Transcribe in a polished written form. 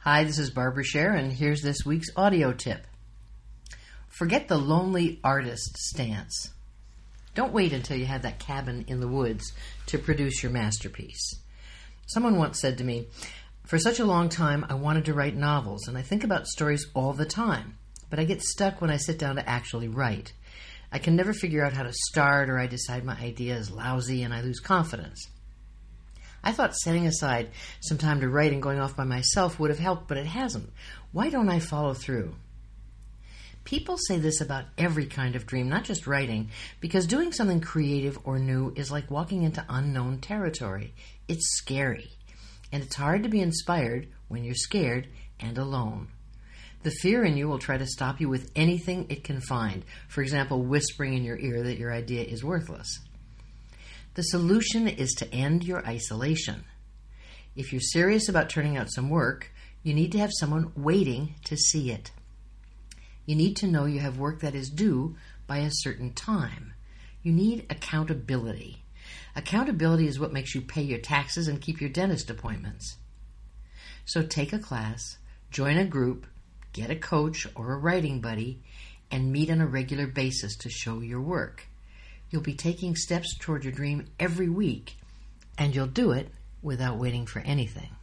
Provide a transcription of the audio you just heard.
Hi, this is Barbara Scher, and here's this week's audio tip. Forget the lonely artist stance. Don't wait until you have that cabin in the woods to produce your masterpiece. Someone once said to me, "For such a long time I wanted to write novels, and I think about stories all the time, but I get stuck when I sit down to actually write. I can never figure out how to start, or I decide my idea is lousy and I lose confidence." I thought setting aside some time to write and going off by myself would have helped, but it hasn't. Why don't I follow through? People say this about every kind of dream, not just writing, because doing something creative or new is like walking into unknown territory. It's scary, and it's hard to be inspired when you're scared and alone. The fear in you will try to stop you with anything it can find, for example, whispering in your ear that your idea is worthless. The solution is to end your isolation. If you're serious about turning out some work, you need to have someone waiting to see it. You need to know you have work that is due by a certain time. You need accountability. Accountability is what makes you pay your taxes and keep your dentist appointments. So take a class, join a group, get a coach or a writing buddy, and meet on a regular basis to show your work. You'll be taking steps toward your dream every week, and you'll do it without waiting for anything.